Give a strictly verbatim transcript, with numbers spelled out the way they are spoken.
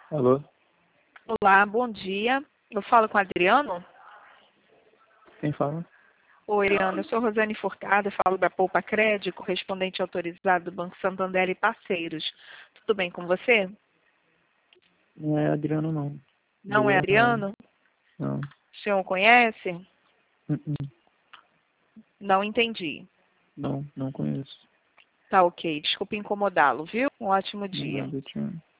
Alô? Olá, bom dia. Eu falo com o Adriano? Quem fala? Oi, Adriano. Eu sou Rosane Furtado, falo da Poupa Crédito, correspondente autorizado do Banco Santander e Parceiros. Tudo bem com você? Não é Adriano, não. Não Ligou é errado. Adriano? Não. O senhor conhece? Uh-uh. Não entendi. Não, não conheço. Tá ok. Desculpe incomodá-lo, viu? Um ótimo dia. Nada, tchau.